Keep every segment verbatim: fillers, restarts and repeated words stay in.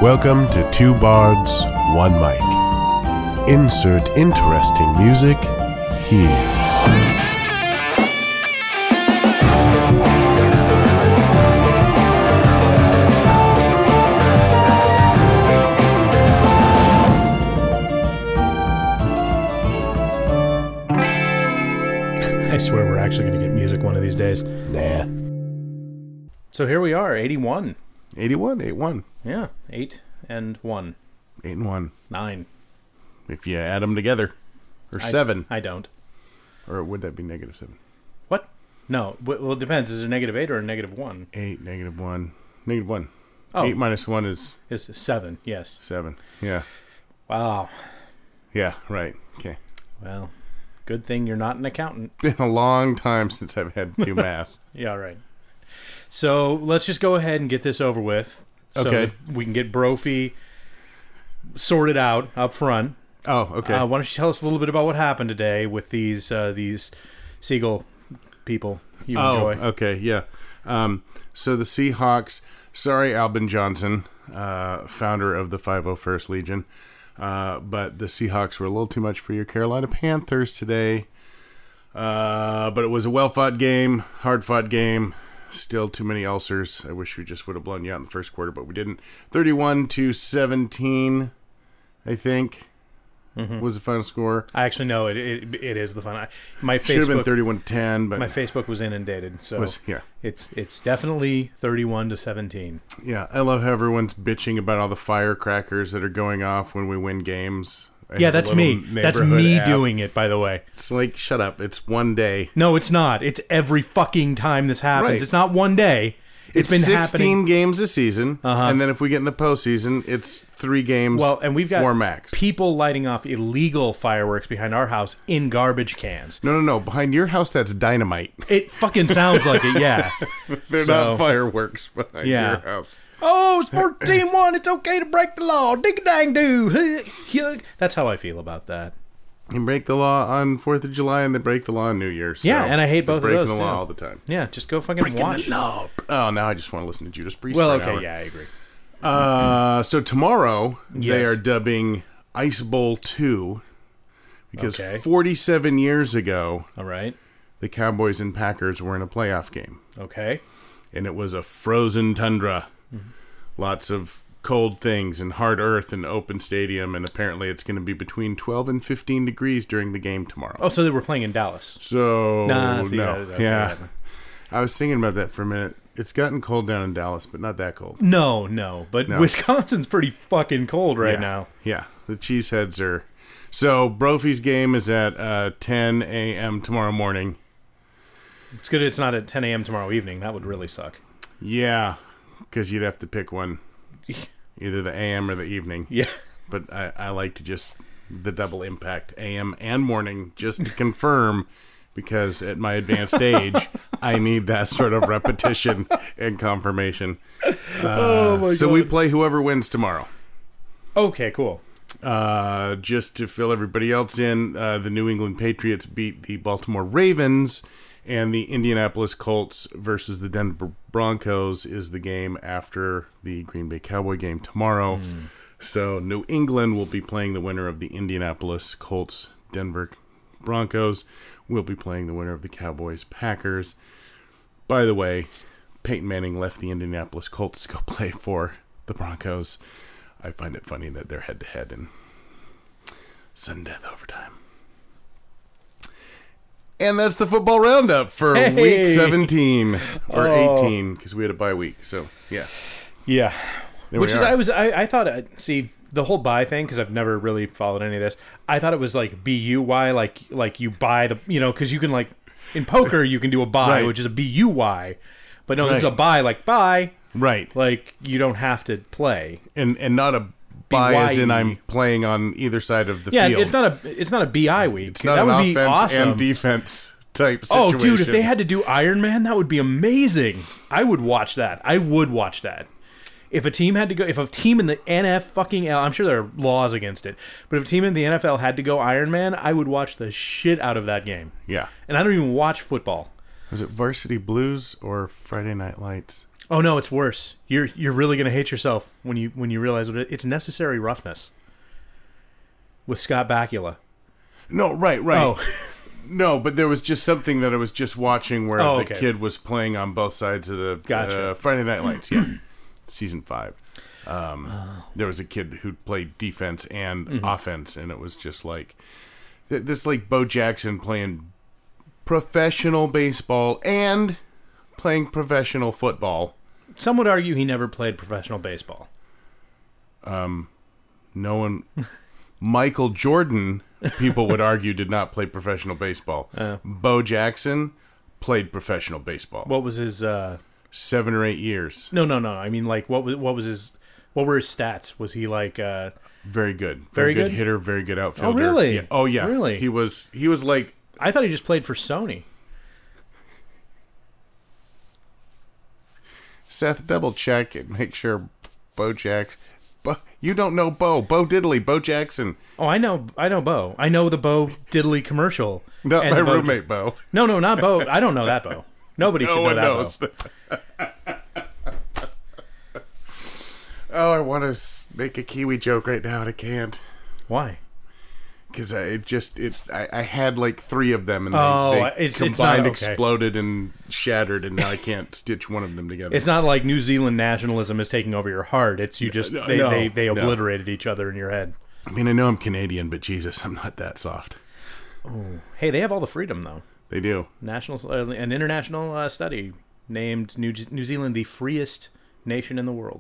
Welcome to Two Bards, One Mic. Insert interesting music here. I swear we're actually going to get music one of these days. Nah. So here we are, eighty-one. eighty-one, eight one. Yeah, eight and one. eight and one. Nine. If you add them together. Or I, seven. I don't. Or would that be negative seven? What? No. Well, it depends. Is it a negative eight or a negative one? eight, negative one. Negative one. Oh. eight minus one is... Is seven, yes. seven. Yeah. Wow. Yeah, right. Okay. Well, good thing you're not an accountant. Been a long time since I've had to do math. Yeah, right. So let's just go ahead and get this over with. So Okay. that we can get Brophy sorted out up front. Oh, okay. Uh, why don't you tell us a little bit about what happened today with these uh, these Seagull people you oh, enjoy? okay, yeah. Um, so the Seahawks, sorry, Albin Johnson, uh, founder of the five oh first Legion, uh, but the Seahawks were a little too much for your Carolina Panthers today. Uh, but it was a well-fought game, hard-fought game. Still too many ulcers. I wish we just would have blown you out in the first quarter, but we didn't. thirty-one to seventeen, I think, mm-hmm. was the final score. I actually know it. It, it is the final. My Should have been Facebook, thirty-one to ten, but my Facebook was inundated, so was, yeah. it's it's definitely thirty-one to seventeen. Yeah, I love how everyone's bitching about all the firecrackers that are going off when we win games. I Yeah, have a that's little me. That's neighborhood me app. doing it, by the way. It's like, shut up. It's one day. No, it's not. It's every fucking time this happens. Right. It's not one day. It's It's been sixteen happening. games a season, Uh-huh. and then if we get in the postseason, it's three games. Well, and we've got four max. people lighting off illegal fireworks behind our house in garbage cans. No, no, no. Behind your house, that's dynamite. It fucking sounds like it, yeah. They're So- not fireworks behind Yeah. your house. Oh, Sport Team One, it's okay to break the law. Dig a dang do. That's how I feel about that. They break the law on fourth of July, and they break the law on New Year's. Yeah, so and I hate they're both of breaking those, the law too. all the time. Yeah, just go fucking Breaking watch. the law. Oh, now I just want to listen to Judas Priest Well, for an okay, hour. yeah, I agree. Uh, so tomorrow they Yes. are dubbing Ice Bowl two because Okay. forty-seven years ago All right. the Cowboys and Packers were in a playoff game, Okay. and it was a frozen tundra, Mm-hmm. lots of cold things and hard earth and open stadium, and apparently it's going to be between twelve and fifteen degrees during the game tomorrow. Oh, so they were playing in Dallas. So Nah, see, no, that- that- yeah, that- I was thinking about that for a minute. It's gotten cold down in Dallas, but not that cold. No, no, but No. Wisconsin's pretty fucking cold right yeah. now. Yeah, the cheeseheads are. So Brophy's game is at uh, ten a.m. tomorrow morning. It's good it's not at ten a.m. tomorrow evening. That would really suck. Yeah, because you'd have to pick one, either the A M or the evening. Yeah. But I, I like to just the double impact A M and morning just to confirm, because at my advanced age, I need that sort of repetition and confirmation. Uh, Oh, my so God. we play whoever wins tomorrow. Okay, cool. Uh, just to fill everybody else in, uh, the New England Patriots beat the Baltimore Ravens, and the Indianapolis Colts versus the Denver Broncos is the game after the Green Bay Cowboy game tomorrow. Mm. So New England will be playing the winner of the Indianapolis Colts, Denver Broncos will be playing the winner of the Cowboys Packers. By the way, Peyton Manning left the Indianapolis Colts to go play for the Broncos. I find it funny that they're head-to-head in sudden death overtime. And that's the football roundup for Hey! week seventeen or Oh. eighteen, because we had a bye week. So yeah, Yeah. There Which we is, are. I was, I, I thought, uh, see, the whole buy thing, because I've never really followed any of this. I thought it was like B U Y, like like you buy the, you know, because you can like, in poker, you can do a buy, Right. which is a B U Y. But no, this is a Right. buy, like buy, right, like you don't have to play. and and not a buy as in B Y E. I'm playing on either side of the Yeah, field. it's not a it's not a B I week. It's not that an would be offense awesome. and defense type Oh, situation. dude, if they had to do Iron Man, that would be amazing. I would watch that. I would watch that. If a team had to go, if a team in the N F fucking L, I'm sure there are laws against it, but if a team in the N F L had to go Iron Man, I would watch the shit out of that game. yeah. And I don't even watch football. Was it Varsity Blues or Friday Night Lights? Oh no, it's worse. You're you're really gonna hate yourself when you when you realize what it, it's Necessary Roughness with Scott Bakula. No, right, right. Oh, No, but there was just something that I was just watching where Oh, the okay. kid was playing on both sides of the Gotcha. uh, Friday Night Lights. Yeah, season five. Um, there was a kid who played defense and Mm-hmm. offense, and it was just like th- this, like Bo Jackson playing professional baseball and playing professional football. some would argue he never played professional baseball. No one, Michael Jordan, people would argue, did not play professional baseball. Uh. Bo Jackson played professional baseball. What was his? Uh, Seven or eight years. no, no, no. I mean, like, what was what was his? What were his stats? Was he like? Uh, Very good. Very good? hitter, very good outfielder. Oh, really? Yeah. Oh, yeah. Really? He was he was like I thought he just played for Sony. Seth, double check and make sure Bo Jackson. Bo, you don't know Bo. Bo Diddley, Bo Jackson. Oh, I know, I know Bo. I know the Bo Diddley commercial. Not and my the Bo- roommate Bo. No, no, not Bo. I don't know that Bo. Nobody No should know one that knows. Bo. Oh, I want to make a Kiwi joke right now and I can't. Why? Because it just it I, I had like three of them and Oh, they, they it's- it's combined, not okay. exploded, and shattered, and now I can't stitch one of them together. It's not like New Zealand nationalism is taking over your heart. It's you just No, they, no, they, they no. obliterated each other in your head. I mean, I know I'm Canadian, but Jesus, I'm not that soft. Hey, they have all the freedom though. They do. National uh, an international uh, study named New New Zealand the freest nation in the world.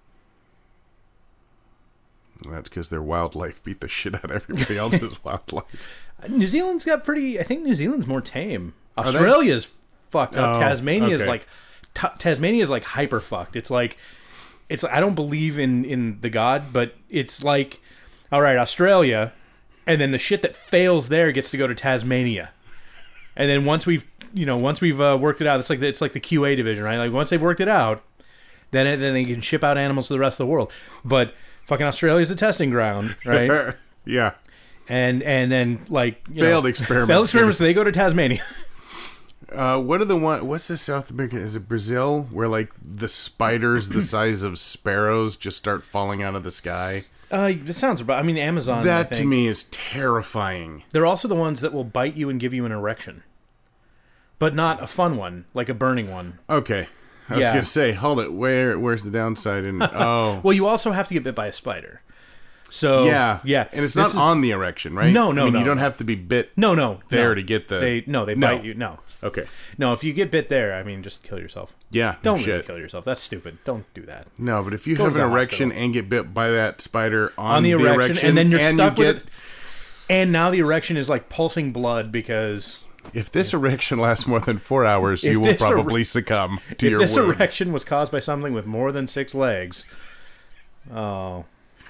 That's because their wildlife beat the shit out of everybody else's wildlife. New Zealand's got pretty. I think New Zealand's more tame. they? Australia's fucked up. Oh, Tasmania's okay. like ta Tasmania's like hyper fucked. It's like it's. I don't believe in in the god, but it's like all right, Australia, and then the shit that fails there gets to go to Tasmania, and then once we've you know once we've uh, worked it out, it's like the, it's like the Q A division, right? Like once they've worked it out, then it, then they can ship out animals to the rest of the world, but. Fucking Australia's the testing ground, right? Yeah. and and then like you Failed know, experiments. failed experiments. So they go to Tasmania. Uh, what are the one? What's the South American? Is it Brazil, where like the spiders the size of sparrows just start falling out of the sky? Uh, this sounds about. I mean, Amazon. I That think. to me is terrifying. They're also the ones that will bite you and give you an erection, but not a fun one, like a burning one. Okay, I was Yeah. gonna say, hold it. Where where's the downside? And oh, Well, you also have to get bit by a spider. So yeah, yeah, and it's This not is- on the erection, right? No, no, I mean, no, You don't no. have to be bit. No, no, there no. to get the- They no, they No. bite you. No, Okay. no. If you get bit there, I mean, just kill yourself. Yeah. no Don't shit. really kill yourself. That's stupid. Don't do that. No, but if you Go have to an the erection hospital. and get bit by that spider on, On the, erection, erection, and then you're and stuck you with get, it. And now the erection is like pulsing blood because If this erection lasts more than four hours, If you will this ere- probably succumb to if your this wounds. erection was caused by something with more than six legs. Oh.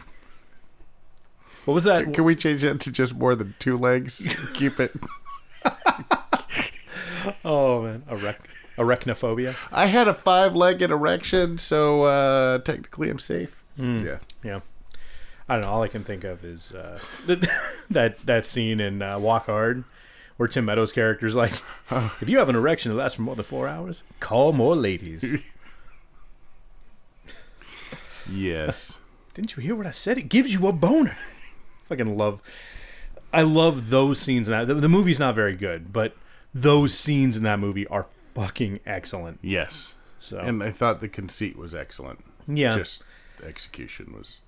What was that? Can we change that to just more than two legs? Keep it. Oh man, Erech- arachnophobia. I had a five-legged erection, so uh, technically I'm safe. Hmm. Yeah. Yeah, I don't know. All I can think of is uh, that that scene in uh, Walk Hard, where Tim Meadows' character's like, "If you have an erection that lasts for more than four hours, call more ladies." Yes. Didn't you hear what I said? It gives you a boner. Fucking love. I love those scenes in that. The, the movie's not very good, but those scenes in that movie are fucking excellent. Yes. So And I thought the conceit was excellent. yeah, Just execution was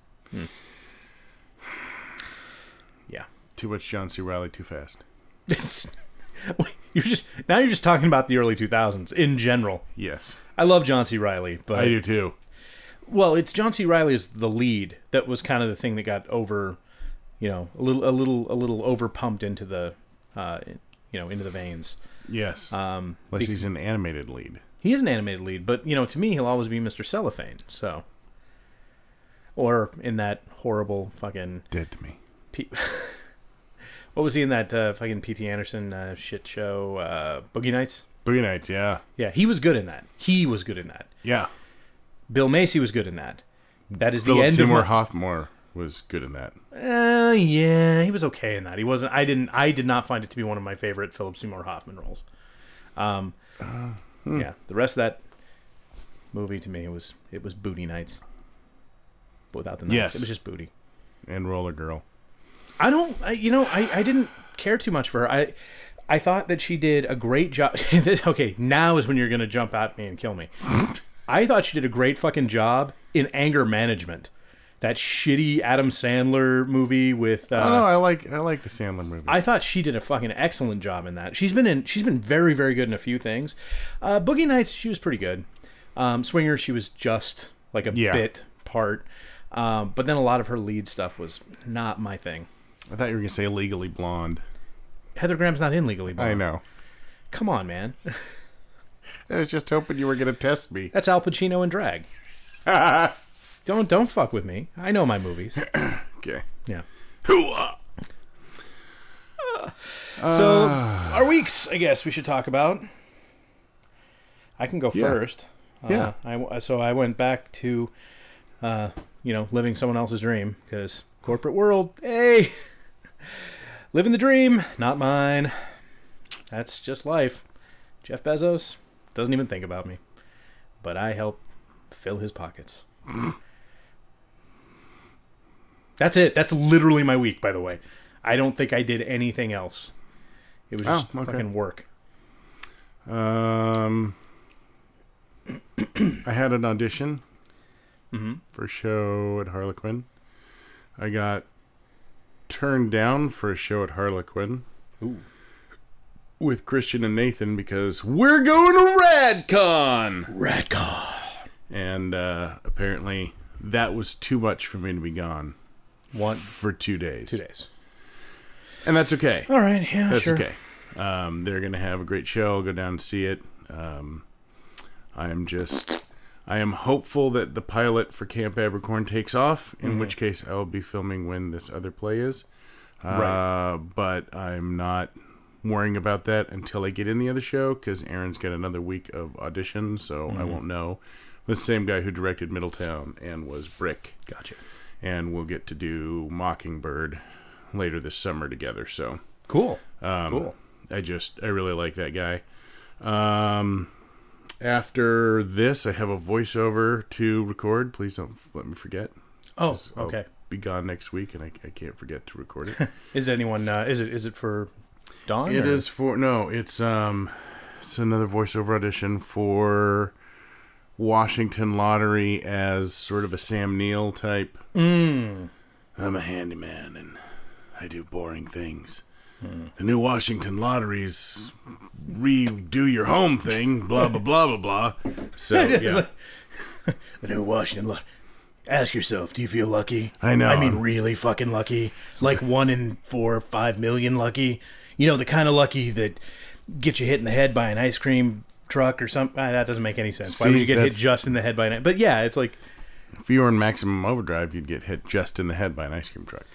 yeah. too much John C. Reilly too fast. It's you're just now you're just talking about the early two thousands in general. Yes. I love John C. Reilly, but I do too. well, it's John C. Reilly as the lead that was kind of the thing that got over, you know, a little a little a little over pumped into the, uh, you know, into the veins. Yes. Um, Unless bec- he's an animated lead. he is an animated lead, but you know, to me, he'll always be Mister Cellophane. So, or in that horrible fucking Dead to me. P- what was he in that uh, fucking P T Anderson uh, shit show, uh, Boogie Nights? Boogie Nights, yeah. Yeah, he was good in that. He was good in that. Yeah. Bill Macy was good in that. That is Philip the end Seymour of my... Hoffman was good in that. Uh, yeah, he was okay in that. He wasn't. I didn't. I did not find it to be one of my favorite Philip Seymour Hoffman roles. Um, Uh, hmm. yeah, the rest of that, movie to me. It was it was Booty Nights. Without the nights. Yes. It was just booty. And Roller Girl. I don't, I, you know, I, I didn't care too much for her. I I thought that she did a great job. Okay, now is when you're going to jump at me and kill me. I thought she did a great fucking job in Anger Management. That shitty Adam Sandler movie with... Uh, Oh, no, I like I like the Sandler movie. I thought she did a fucking excellent job in that. She's been in. She's been very, very good in a few things. Uh, Boogie Nights, she was pretty good. Um, Swinger, she was just like a Yeah. bit part. Um, but then a lot of her lead stuff was not my thing. I thought you were going to say Legally Blonde. Heather Graham's not in Legally Blonde. I know. Come on, man. I was just hoping you were going to test me. That's Al Pacino in drag. don't don't fuck with me. I know my movies. Okay. Yeah. Hoo-ah! So our weeks, I guess we should talk about. I can go Yeah. first. Yeah. Uh, I, so I went back to, uh, you know, living someone else's dream because corporate world, hey, living the dream, not mine. That's just life. Jeff Bezos doesn't even think about me, but I help fill his pockets. That's it. That's literally my week, by the way. I don't think I did anything else. It was just Oh, okay. fucking work. Um, I had an audition Mm-hmm. for a show at Harlequin. I got turned down for a show at Harlequin Ooh. with Christian and Nathan because we're going to RadCon! Radcon. And uh, apparently that was too much for me to be gone One, for two days. two days. And that's okay. All right, yeah, That's sure. okay. Um, they're going to have a great show. I'll go down and see it. Um, I am just... I am hopeful that the pilot for Camp Abercorn takes off, in Mhm. which case I will be filming when this other play is. Uh, Right. But I'm not worrying about that until I get in the other show, because Aaron's got another week of auditions, so I Mhm. won't know. The same guy who directed Middletown and was Brick. Gotcha. And we'll get to do Mockingbird later this summer together, so... Cool. Um, Cool. I just, I really like that guy. Um, after this, I have a voiceover to record. Please don't let me forget. Oh, 'cause I'll okay. be gone next week, and I, I can't forget to record it. Is it anyone? Uh, is it? Is it for Dawn? It or? is for no. It's um, it's another voiceover audition for Washington Lottery as sort of a Sam Neill type. Mm. I'm a handyman, and I do boring things. Hmm. The new Washington Lottery's redo your home thing, blah, blah, blah, blah, blah. So, It's yeah. like- the new Washington. Lo- Ask yourself, do you feel lucky? I know. I mean, really fucking lucky. Like one in four or five million lucky. You know, the kind of lucky that gets you hit in the head by an ice cream truck or something. Ah, that doesn't make any sense. Why See, would you get hit that's- just in the head by an? But yeah, it's like, If you were in Maximum Overdrive, you'd get hit just in the head by an ice cream truck.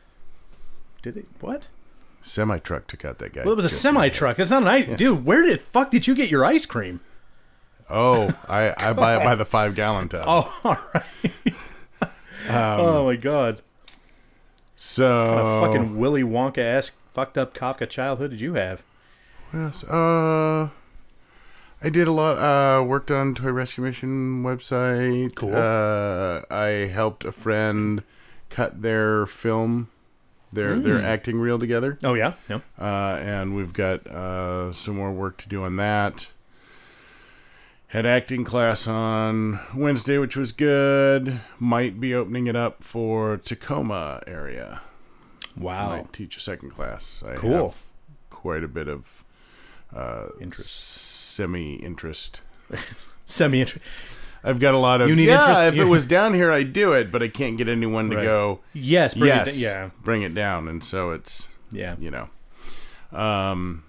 did they what? Semi truck took out that guy. Well, it was a just in the semi head. truck. It's not an ice. Dude, where the fuck did you get your ice cream? Oh, I, I buy it by the five gallon tub. Oh, all right. Um, oh my god. so What a fucking Willy Wonka esque fucked up Kafka childhood did you have? What else? Uh, I did a lot. Uh, worked on Toy Rescue Mission website. Cool. Uh, I helped a friend cut their film, their their Mm. acting reel together. Oh yeah, no. Uh, and we've got uh, some more work to do on that. Had acting class on Wednesday, which was good. Might be opening it up for Tacoma area. Wow. Might teach a second class. I Cool. have quite a bit of uh, Interest. semi-interest. Semi interest. I've got a lot of, You need yeah, interest- if you- it was down here, I'd do it, but I can't get anyone to Right. go, Yes, bring yes, it, yeah. bring it down. And so it's, Yeah. you know, um,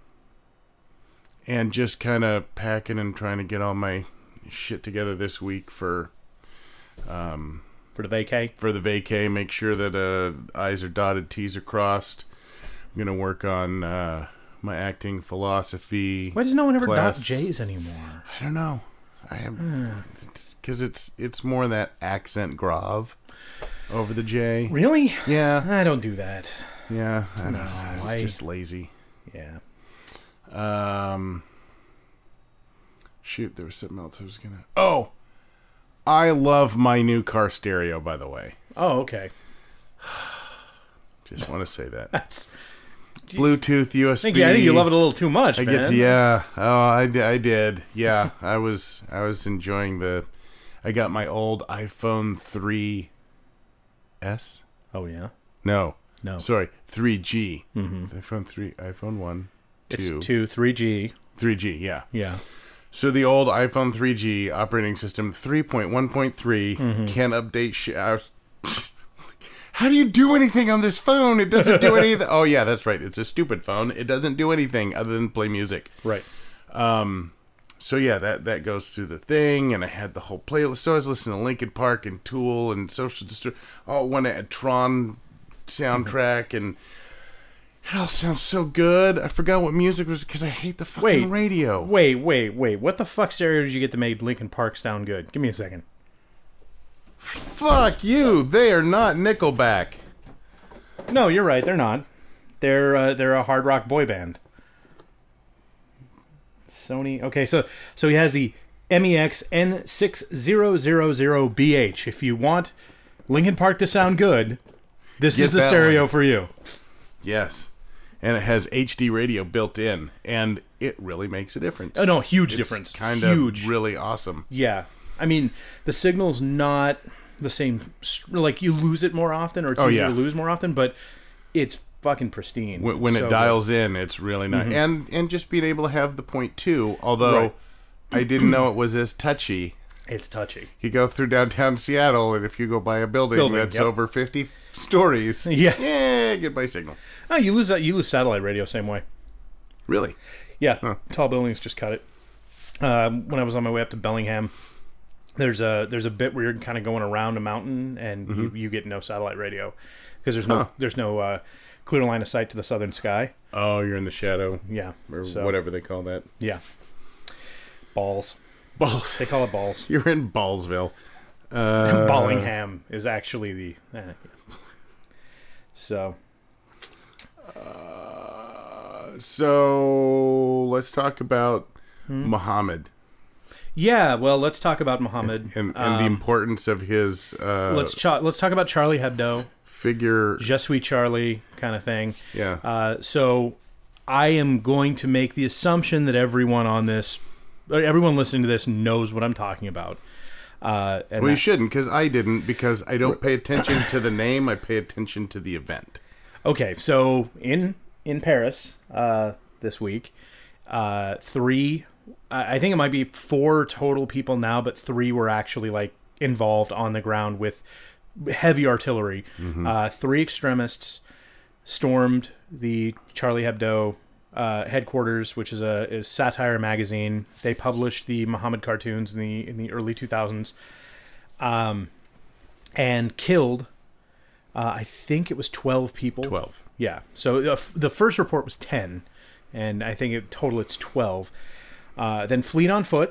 and just kind of packing and trying to get all my shit together this week for, um, For the vacay. for the vacay. Make sure that uh, I's are dotted, T's are crossed. I'm gonna work on uh, my acting philosophy. Why does no one ever class. dot J's anymore? I don't know. I have because it's, it's more that accent grave over the J. Really? Yeah, I don't do that. yeah. I don't No, know. It's I- just lazy. Yeah. Um, Shoot, there was something else I was gonna. Oh, I love my new car stereo. By the way, Oh, okay. just want to say that That's. Bluetooth, U S B. I think, yeah, I think you love it a little too much, I man. get to, yeah. Oh, I, di- I did. Yeah, I was I was enjoying the. I got my old iPhone three S. Oh yeah. No, No. sorry, three G. Mm-hmm. iPhone three, iPhone one, It's two, two, three G. three G. Yeah. Yeah. So the old iPhone three G operating system three point one point three Mm-hmm. can update. Sh- I was- How do you do anything on this phone? It doesn't do anything. Oh yeah, that's right. It's a stupid phone. It doesn't do anything other than play music. Right. Um, so yeah, that that goes through the thing, and I had the whole playlist. So I was listening to Linkin Park and Tool and Social Distru- all one a Tron soundtrack, and it all sounds so good. I forgot what music was because I hate the fucking Wait. radio. Wait, wait, wait. What the fuck stereo did you get to make Linkin Park sound good? Give me a second. Fuck you! They are not Nickelback. No, you're right. They're not. They're uh, they're a hard rock boy band. Sony. Okay, so so he has the M E X N six thousand B H. If you want Linkin Park to sound good, this Get is the that stereo one. for you. Yes, and it has H D radio built in, and it really makes a difference. Oh no, huge It's difference. Kind huge. of really awesome. Yeah, I mean the signal's not the same. Like you lose it more often, or it's Oh, easier yeah. to lose more often, but it's fucking pristine When, when So it good. dials in, it's really nice, and and just being able to have the point two. Although Right. I didn't know it was as touchy. It's touchy. You go through downtown Seattle, and if you go by a building, Building, that's yep. over fifty stories, Yeah. yeah, goodbye signal. Oh, you lose that. You lose satellite radio same way. Really? Yeah, Huh. tall buildings just cut it. Um, when I was on my way up to Bellingham, there's a there's a bit where you're kind of going around a mountain, and you, you get no satellite radio because there's no Huh. there's no uh, clear line of sight to the southern sky. Oh, you're in the shadow, Yeah, or so, whatever they call that. Yeah, balls. Balls. They call it balls. You're in Ballsville. Uh, Ballingham is actually the. Eh, yeah. So So let's talk about Hmm? Muhammad yeah, well, let's talk about Muhammad. and, and the Um, importance of his uh, let's cha- let's talk about Charlie Hebdo, figure. Je suis Charlie kind of thing. Yeah. Uh, so I am going to make the assumption that everyone on this, or everyone listening to this, knows what I'm talking about. Uh, and well, you that- shouldn't, because I didn't, because I don't pay attention to the name. I pay attention to the event. okay, so in in Paris uh, this week, uh, three, I I think it might be four total people now, but three were actually like involved on the ground with heavy artillery. Uh, three extremists stormed the Charlie Hebdo uh, headquarters, which is a is satire magazine. They published the Muhammad cartoons in the in the early two thousands, um, and killed. Uh, I think it was twelve people. Twelve. Yeah. So the, f- the first report was ten, and I think in total it's twelve. Uh, then fleed on foot.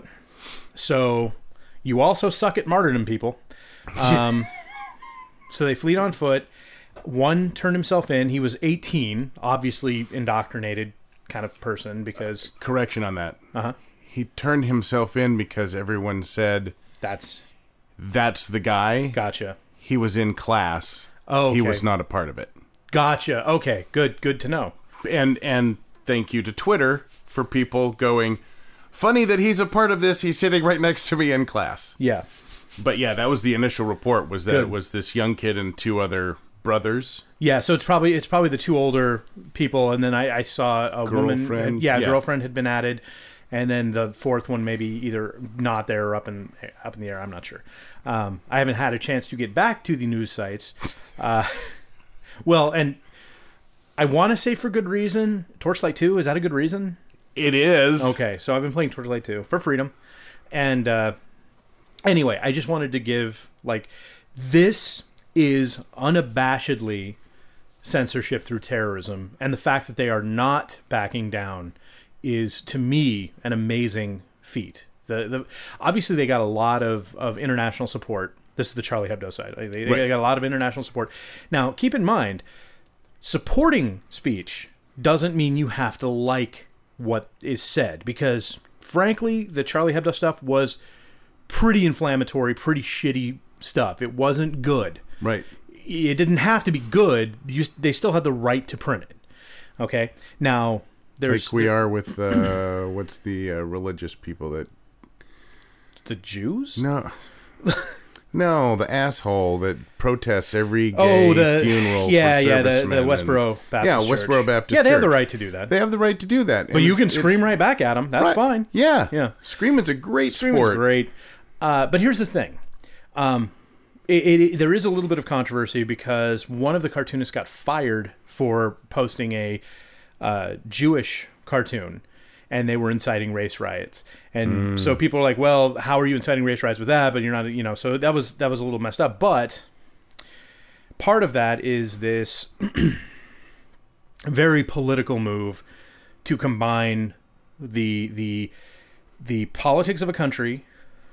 So you also suck at martyrdom, people. Um, so they fleed on foot. One turned himself in. He was eighteen, obviously indoctrinated kind of person because Correction on that. uh-huh, He turned himself in because everyone said that's that's the guy. gotcha. He was in class. Oh, He okay. was not a part of it. Gotcha. Okay, good. Good to know. And and thank you to Twitter for people going, funny that he's a part of this. He's sitting right next to me in class. Yeah. But yeah, that was the initial report, was that Good. it was this young kid and two other brothers. Yeah, so it's probably it's probably the two older people, and then I, I saw a woman. Girlfriend, Yeah, yeah. girlfriend had been added, and then the fourth one maybe either not there or up in up in the air. I'm not sure. Um, I haven't had a chance to get back to the news sites. Uh, well, and I want to say for good reason. Torchlight two, is that a good reason? It is. Okay, so I've been playing Torchlight two for freedom. And uh, anyway, I just wanted to give, like, this is unabashedly censorship through terrorism. And the fact that they are not backing down is, to me, an amazing feat. The, the Obviously, they got a lot of, of international support. This is the Charlie Hebdo side. They, they Right. got a lot of international support. Now, keep in mind, supporting speech doesn't mean you have to like what is said, because frankly, the Charlie Hebdo stuff was pretty inflammatory, pretty shitty stuff. It wasn't good. Right. It didn't have to be good. You, they still had the right to print it. Okay? Now, there's... Like we are with, uh, what's the uh, religious people that... The Jews? No. No, the asshole that protests every gay oh, the, funeral yeah, for yeah, the, the servicemen Westboro and, Baptist Yeah, Church. Westboro Baptist Yeah, they have the Church. right to do that. They have the right to do that. But And you it's- can scream it's- right back at them. That's right. fine. Yeah. Yeah. Screaming's a great Screaming's sport. great. Uh, but here's the thing. Um, it, it, it, there is a little bit of controversy because one of the cartoonists got fired for posting a uh, Jewish cartoon, and they were inciting race riots. And mm. so people are like, well, how are you inciting race riots with that? But you're not, you know, so that was that was a little messed up. But part of that is this very political move to combine the the the politics of a country,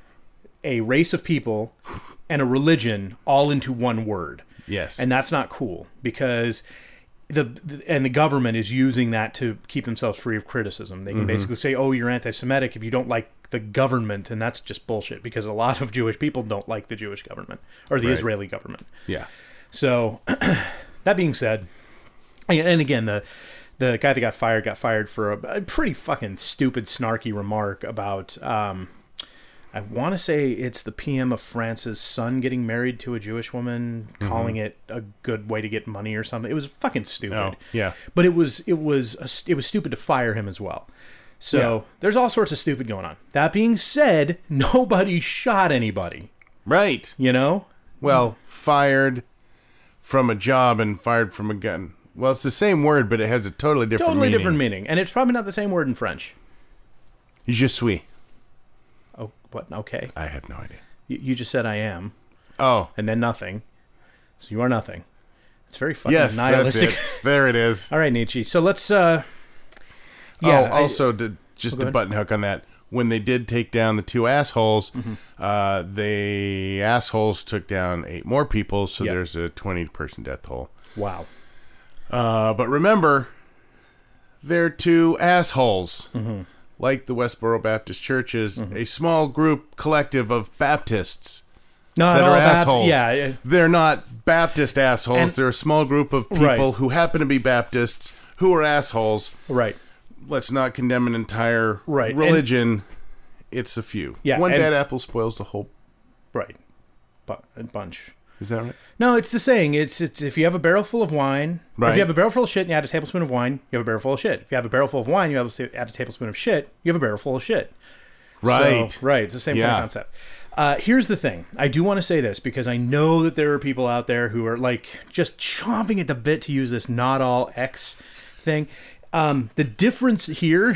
a race of people, and a religion all into one word. Yes. And that's not cool because the, the and the government is using that to keep themselves free of criticism. They can mm-hmm. basically say, "Oh, you're anti-Semitic if you don't like the government," and that's just bullshit because a lot of Jewish people don't like the Jewish government or the right. Israeli government. Yeah. So, that being said, and again, the the guy that got fired got fired for a, a pretty fucking stupid, snarky remark about. Um, I want to say it's the P M of France's son getting married to a Jewish woman, mm-hmm. calling it a good way to get money or something. It was fucking stupid. Oh, yeah. But it was it was a, it was stupid to fire him as well. So yeah. There's all sorts of stupid going on. That being said, nobody shot anybody. Right. You know? Well, fired from a job and fired from a gun. Well, it's the same word, but it has a totally different totally meaning. different meaning. And it's probably not the same word in French. Je suis. Oh, what? Okay. I have no idea. You, you just said I am. Oh. And then nothing. So you are nothing. It's very fucking yes, nihilistic. That's it. There it is. All right, Nietzsche. So let's... Uh, yeah, oh, also, I, to, just oh, a button hook on that. When they did take down the two assholes, mm-hmm. uh, the assholes took down eight more people, so yep. there's a twenty-person death toll. Wow. Uh, but remember, they're two assholes. Mm-hmm. Like the Westboro Baptist Church is mm-hmm. a small group collective of Baptists not that all are Baptist, assholes. Yeah. They're not Baptist assholes. And, they're a small group of people right. who happen to be Baptists who are assholes. Right. Let's not condemn an entire right. religion. And, it's a few. Yeah, One and, bad apple spoils the whole... Right. Bu- a bunch. Is that right? No, it's the saying. It's it's if you have a barrel full of wine... Right. If you have a barrel full of shit and you add a tablespoon of wine, you have a barrel full of shit. If you have a barrel full of wine, you have a, add a tablespoon of shit, you have a barrel full of shit. Right. So, right. It's the same yeah. kind of concept. Uh, here's the thing. I do want to say this because I know that there are people out there who are like just chomping at the bit to use this not all X thing. Um, the difference here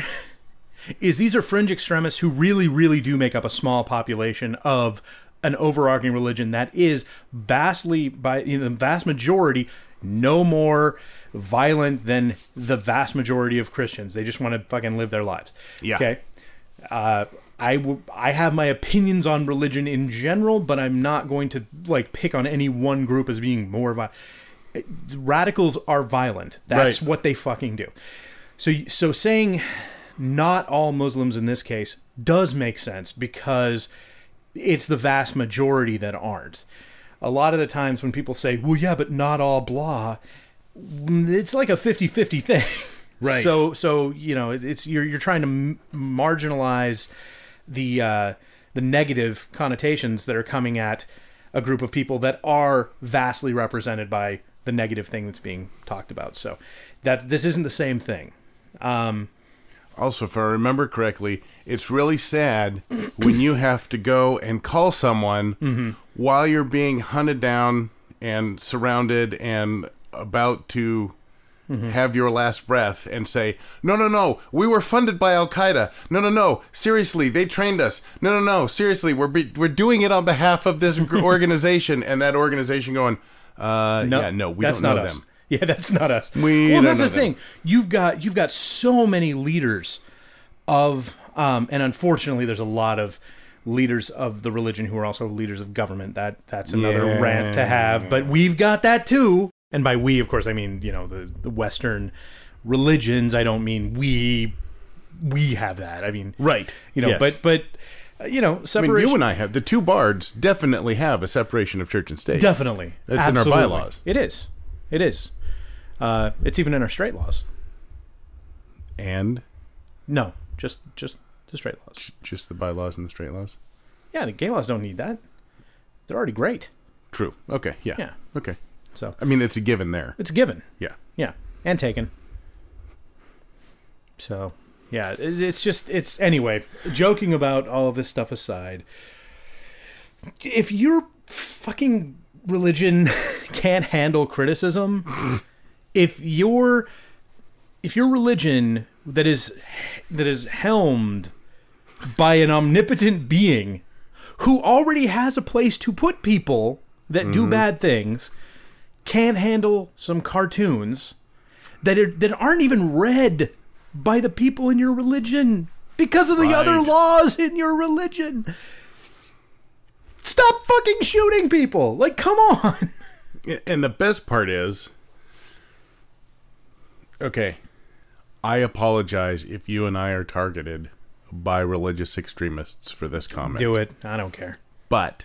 is these are fringe extremists who really, really do make up a small population of an overarching religion that is vastly, by in the vast majority, no more violent than the vast majority of Christians. They just want to fucking live their lives. Yeah. Okay. Uh, I, w- I have my opinions on religion in general, but I'm not going to like pick on any one group as being more violent. Radicals are violent. That's right. what they fucking do. So, so saying not all Muslims in this case does make sense because it's the vast majority that aren't. A lot of the times when people say, well, yeah, but not all blah, it's like a fifty-fifty thing. Right. So, so you know, it's you're you're trying to m- marginalize the uh, the negative connotations that are coming at a group of people that are vastly represented by the negative thing that's being talked about. So, that this isn't the same thing. Um, also, if I remember correctly, it's really sad when you have to go and call someone mm-hmm. while you're being hunted down and surrounded and about to mm-hmm. have your last breath and say, no, no, no, we were funded by Al-Qaeda. No, no, no, seriously, they trained us. No, no, no, seriously, we're be- we're doing it on behalf of this organization. And that organization going, uh, no, yeah, no, we that's don't know not us. them. Yeah, that's not us. We well, don't that's know the them. thing. You've got you've got so many leaders of, um, and unfortunately, there's a lot of leaders of the religion who are also leaders of government. That that's another yeah. rant to have. But we've got that too. And by we, of course, I mean you know the, the Western religions. I don't mean we we have that. I mean, Right. You know, Yes. but but uh, you know, I separation. mean, you and I have the two bards definitely have a separation of church and state. Definitely, That's in our Absolutely. bylaws. It is. It is. Uh, it's even in our straight laws. And No, just just the straight laws. just the bylaws and the straight laws. Yeah, the gay laws don't need that. They're already great. True. Okay. Yeah. Yeah. Okay. So I mean, it's a given there. it's a given. Yeah. Yeah, and taken. So, yeah, it- it's just, it's, anyway, joking about all of this stuff aside, if your fucking religion can't handle criticism, if your, if your religion that is, that is helmed by an omnipotent being who already has a place to put people that Mm-hmm. do bad things, can't handle some cartoons that are, that aren't even read by the people in your religion because of the Right. other laws in your religion. Stop fucking shooting people. Like, come on. And the best part is, okay, I apologize if you and I are targeted by religious extremists for this comment. Do it. I don't care. But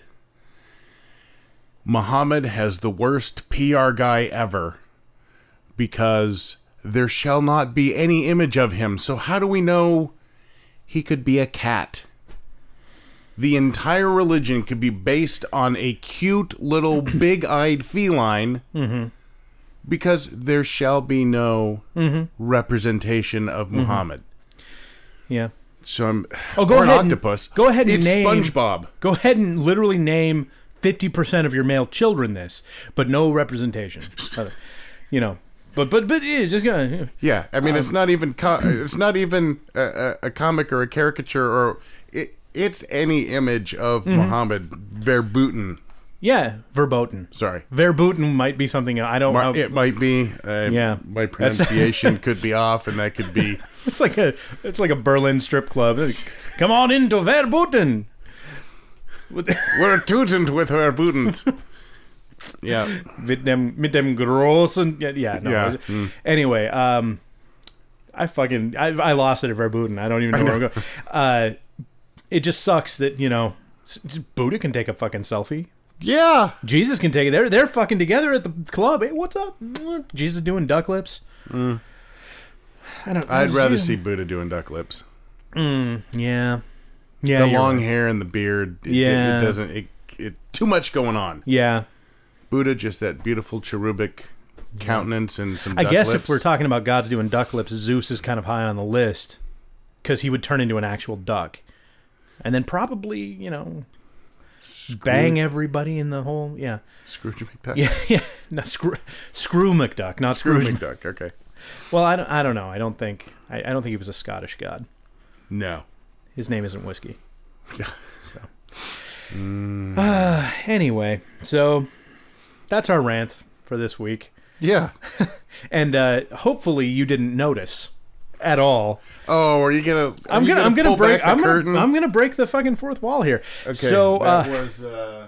Muhammad has the worst P R guy ever because there shall not be any image of him. So how do we know he could be a cat? The entire religion could be based on a cute little big-eyed feline Mm-hmm. because there shall be no Mm-hmm. representation of Muhammad. Yeah. So I'm Oh, go or ahead an and- octopus. go ahead and it's name- SpongeBob. Go ahead and literally name fifty percent of your male children this, but no representation. Uh, you know, but, but, but, yeah, just gonna, Yeah, I mean, it's Um, not even co- it's not even a, a, a comic or a caricature or it, it's any image of Mm-hmm. Muhammad verboten. yeah, verboten. Sorry, Verboten might be something I don't Mar- know. it might be. Uh, Yeah. my pronunciation could be off, and that could be. It's like a it's like a Berlin strip club. Come on into Verboten. We're tootent with verboten. Yeah, Mit dem mit dem großen yeah, yeah no. Yeah. Mm. Anyway, um, I fucking I, I lost it at Verboten. I don't even know, where I'm going. Uh, it just sucks that you know s- Buddha can take a fucking selfie. yeah. Jesus can take it. They're they're fucking together at the club. Hey, what's up? Jesus doing duck lips. Mm. I don't. I'd rather yeah. see Buddha doing duck lips. Mm, yeah. Yeah. The you're long right. hair and the beard. It, Yeah. it, it doesn't. It, it too much going on. Yeah. Buddha just that beautiful cherubic countenance and some. I duck guess lips. if we're talking about gods doing duck lips, Zeus is kind of high on the list because he would turn into an actual duck, and then probably you know bang everybody in the whole yeah Scrooge McDuck. yeah yeah no, screw Screw McDuck not Scrooge Scrooge. McDuck. Okay. Well, I don't I don't know. I don't think I, I don't think he was a Scottish god. No. His name isn't whiskey. Yeah. So. Uh, anyway, so that's our rant for this week, Yeah. and uh, hopefully you didn't notice at all. Oh, are you gonna? Are I'm you gonna, I'm gonna pull break. back the I'm curtain? gonna, I'm gonna break the fucking fourth wall here. Okay. So, that uh, was uh,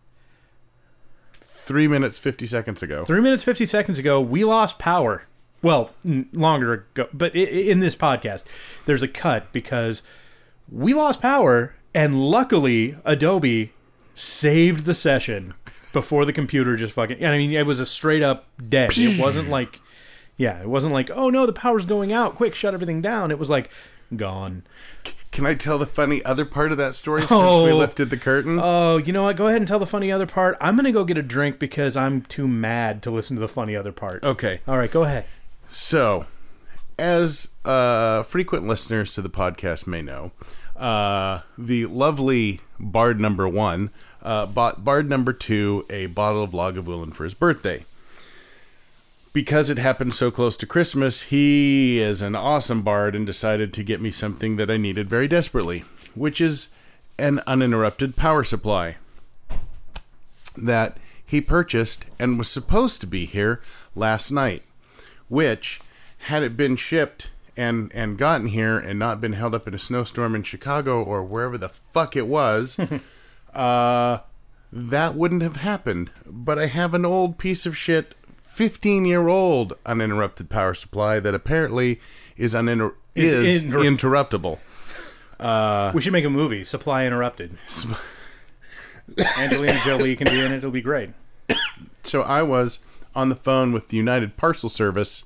three minutes fifty seconds ago. three minutes fifty seconds ago, we lost power. Well, n- longer ago, but i- i- in this podcast, there's a cut because we lost power, and luckily, Adobe saved the session before the computer just fucking. I mean, it was a straight up dead. It wasn't like, yeah, it wasn't like, oh no, the power's going out. Quick, shut everything down. It was like gone. Can I tell the funny other part of that story since Oh. we lifted the curtain? Oh, you know what? Go ahead and tell the funny other part. I'm gonna go get a drink because I'm too mad to listen to the funny other part. Okay. All right, go ahead. So, as uh, frequent listeners to the podcast may know, uh, the lovely Bard number one uh, bought Bard number two a bottle of Lagavulin for his birthday. Because it happened so close to Christmas, he is an awesome bard and decided to get me something that I needed very desperately, which is an uninterrupted power supply that he purchased and was supposed to be here last night, which, had it been shipped and, and gotten here and not been held up in a snowstorm in Chicago or wherever the fuck it was, uh, that wouldn't have happened. But I have an old piece of shit fifteen-year-old uninterrupted power supply that apparently is uninter- Is is inter- interruptible. We should make a movie, Supply Interrupted. Angelina Jolie can be in it. It'll be great. So I was on the phone with the United Parcel Service,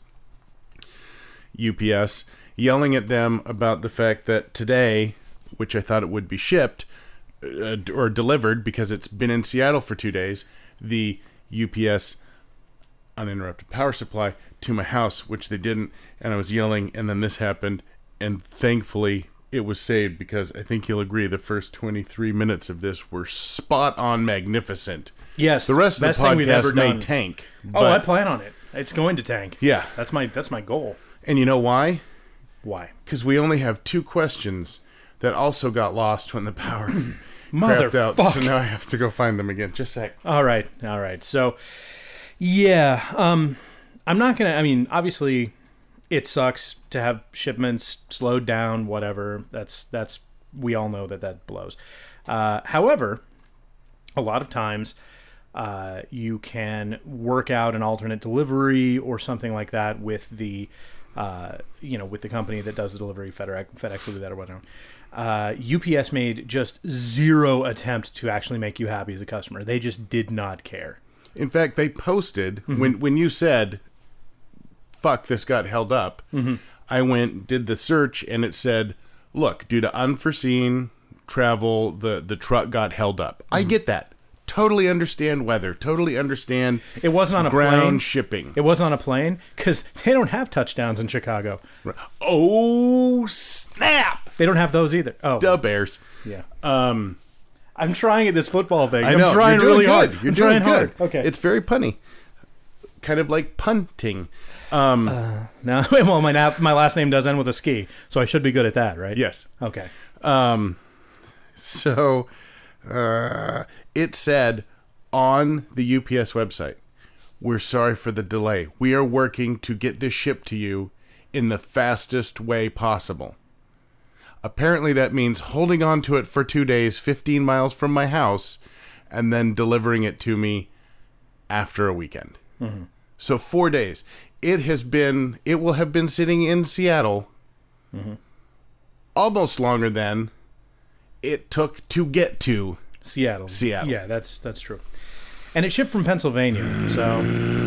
U P S, yelling at them about the fact that today, which I thought it would be shipped uh, or delivered because it's been in Seattle for two days, the U P S uninterrupted power supply to my house, which they didn't, and I was yelling, and then this happened, and thankfully it was saved because I think you'll agree the first twenty-three minutes of this were spot on magnificent. Yes. The rest of best the thing we've ever podcast may done. tank. Oh, I but- plan on it. It's going to tank. Yeah. That's my that's my goal. And you know why? Why? Because we only have two questions that also got lost when the power crapped out. So Motherfuck. now I have to go find them again. Just a sec. All right. All right. So, yeah. Um, I'm not going to, I mean, obviously it sucks to have shipments slowed down, whatever. That's, that's, we all know that that blows. Uh, however, a lot of times, uh, you can work out an alternate delivery or something like that with the, uh, you know, with the company that does the delivery. FedEx, FedEx will do that or whatever. Uh, U P S made just zero attempt to actually make you happy as a customer. They just did not care. In fact, they posted, Mm-hmm. when, when you said, fuck, this got held up, Mm-hmm. I went, did the search, and it said, look, due to unforeseen travel, the, the truck got held up. I Mm-hmm. get that. Totally understand weather. Totally understand It wasn't on a ground plane. shipping. It wasn't on a plane because they don't have touchdowns in Chicago. Oh, snap! They don't have those either. Oh, Duh, Bears. yeah. Um, I'm trying at this football thing. I I'm know. trying You're doing really good. hard. You're I'm doing trying good. hard. Okay. It's very punny. Kind of like punting. Um, No, well, my na- my last name does end with a ski, so I should be good at that, right? yes. Okay. Um, so uh, it said on the U P S website, we're sorry for the delay. We are working to get this shipped to you in the fastest way possible. Apparently that means holding on to it for two days, fifteen miles from my house, and then delivering it to me after a weekend. Mm-hmm. So four days. It has been, it will have been sitting in Seattle Mm-hmm. almost longer than it took to get to. Seattle. Seattle. Yeah, that's that's true. And it shipped from Pennsylvania, so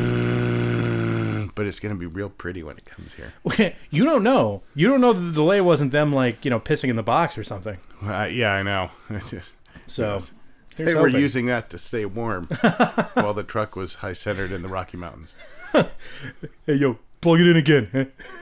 But it's going to be real pretty when it comes here. you don't know. You don't know that the delay wasn't them like you know pissing in the box or something. Uh, yeah, I know. So Yes. here's They were hoping. using that to stay warm while the truck was high centered in the Rocky Mountains. Hey yo, plug it in again.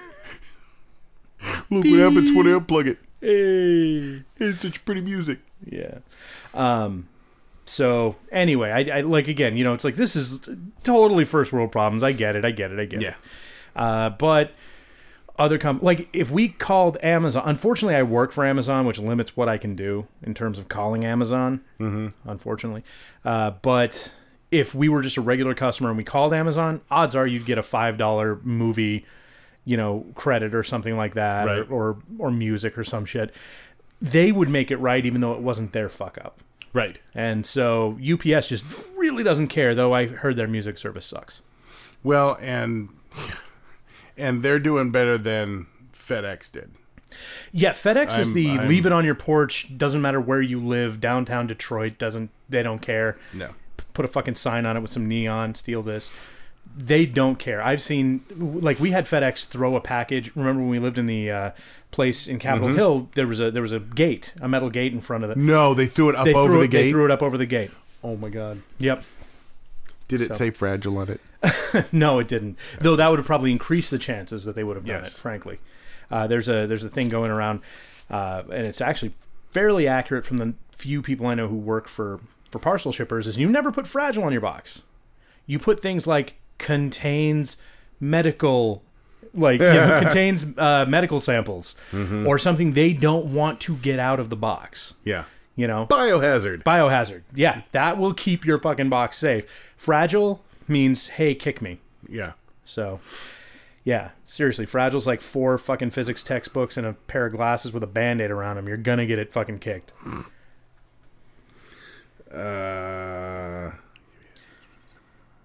Look what happens when I unplug it. Hey. It's such pretty music. Yeah. Um, so anyway, I, I like again, you know, it's like this is totally first world problems. I get it. I get it. I get Yeah. it. Uh, but other com like if we called Amazon, unfortunately, I work for Amazon, which limits what I can do in terms of calling Amazon. Mm-hmm. Unfortunately, uh, but if we were just a regular customer and we called Amazon, odds are you'd get a five dollar movie, you know, credit or something like that, Right. or, or or music or some shit. They would make it right, even though it wasn't their fuck up. Right. And so U P S just really doesn't care, though I heard their music service sucks. Well, and and they're doing better than FedEx did. Yeah, FedEx is I'm- the I'm- leave it on your porch, doesn't matter where you live, downtown Detroit, doesn't they don't care. No. Put a fucking sign on it with some neon, steal this. They don't care. I've seen, like, we had FedEx throw a package. Remember when we lived in the uh, place in Capitol Mm-hmm. Hill? There was a there was a gate, a metal gate in front of it. No, they threw it up They over threw the it, They gate. threw it up over the gate. Oh my god. Yep. Did it So- say fragile on it? No, it didn't. Though that would have probably increased the chances that they would have done Yes. it. Frankly, uh, there's a there's a thing going around, uh, and it's actually fairly accurate from the few people I know who work for for parcel shippers. Is you never put fragile on your box. You put things like contains medical, like you know, contains uh, medical samples or something they don't want to get out of the box. Yeah. You know, Biohazard. biohazard. Yeah, that will keep your fucking box safe. Fragile means hey, kick me. Yeah. So, yeah, seriously, Fragile's like four fucking physics textbooks and a pair of glasses with a Band-Aid around them. You're gonna get it fucking kicked. Uh,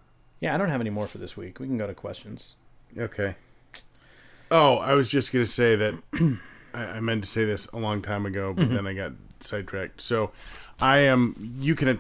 Yeah, I don't have any more for this week. We can go to questions. Okay. Oh, I was just going to say that I, I meant to say this a long time ago, but mm-hmm. then I got sidetracked. So I am, you can,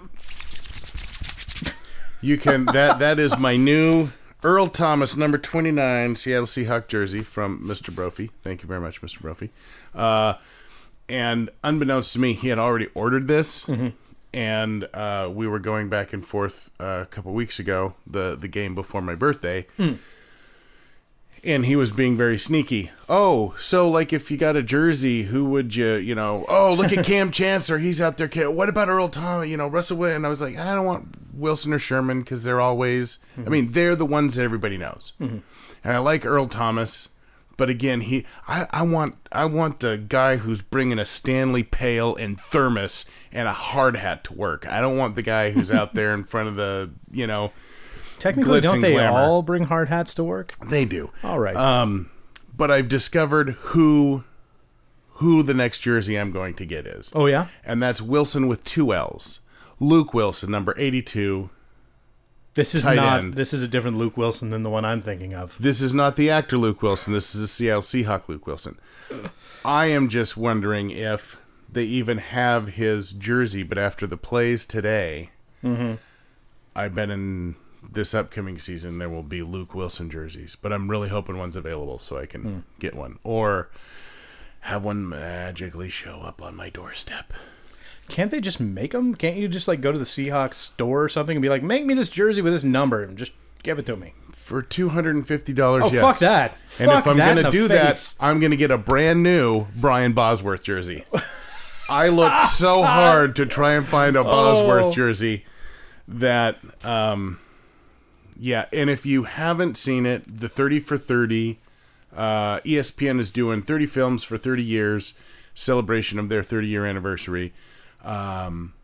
you can, that that is my new Earl Thomas, number twenty-nine, Seattle Seahawk jersey from Mister Brophy. Thank you very much, Mister Brophy. Uh, and unbeknownst to me, he had already ordered this. Mm-hmm. And uh, we were going back and forth uh, a couple weeks ago, the, the game before my birthday. Mm. And he was being very sneaky. Oh, so like if you got a jersey, who would you, you know, oh, look at Cam Chancellor. He's out there. What about Earl Thomas? You know, Russell Wilson. And I was like, I don't want Wilson or Sherman because they're always, mm-hmm. I mean, they're the ones that everybody knows. Mm-hmm. And I like Earl Thomas. But again, he, I, I want, I want the guy who's bringing a Stanley pail and thermos and a hard hat to work. I don't want the guy who's out there in front of the, you know, technically, don't they glamour. all bring hard hats to work? They do. All right. Um, but I've discovered who, who the next jersey I'm going to get is. Oh yeah, and that's Wilson with two L's. Luke Wilson, number eighty-two. This is not. End. This is a different Luke Wilson than the one I'm thinking of. This is not the actor Luke Wilson. This is a Seattle Seahawk Luke Wilson. I am just wondering if they even have his jersey, but after the plays today, mm-hmm. I bet in this upcoming season there will be Luke Wilson jerseys. But I'm really hoping one's available so I can mm. get one. Or have one magically show up on my doorstep. Can't they just make them? Can't you just like go to the Seahawks store or something and be like, make me this jersey with this number and just give it to me? For two hundred fifty dollars, oh, yes. fuck that. And fuck if I'm going to do face. that, I'm going to get a brand new Brian Bosworth jersey. I looked so hard to try and find a Bosworth oh. jersey that, um, yeah. And if you haven't seen it, the thirty for thirty, uh, E S P N is doing thirty films for thirty years, celebration of their thirty year anniversary. Um,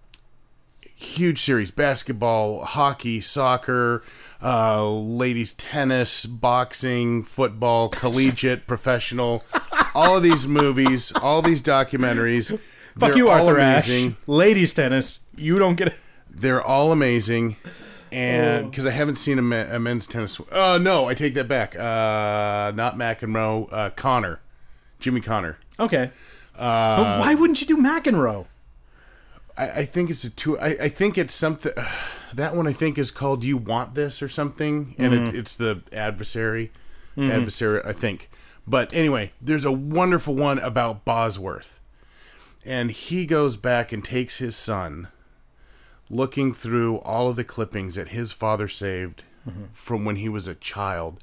huge series: basketball, hockey, soccer, uh, ladies tennis, boxing, football, collegiate, professional. All of these movies, all these documentaries. Fuck you, Arthur amazing. Ashe. Ladies tennis, you don't get it. They're all amazing, and because oh. I haven't seen a, men, a men's tennis. Oh uh, no, I take that back. Uh, not McEnroe. Uh, Connor, Jimmy Connor. Okay, uh, but why wouldn't you do McEnroe? I, I think it's a two. I, I think it's something. Uh, that one I think is called "You Want This" or something, and mm-hmm. it, it's the adversary. Mm-hmm. Adversary, I think. But anyway, there's a wonderful one about Bosworth, and he goes back and takes his son, looking through all of the clippings that his father saved mm-hmm. from when he was a child,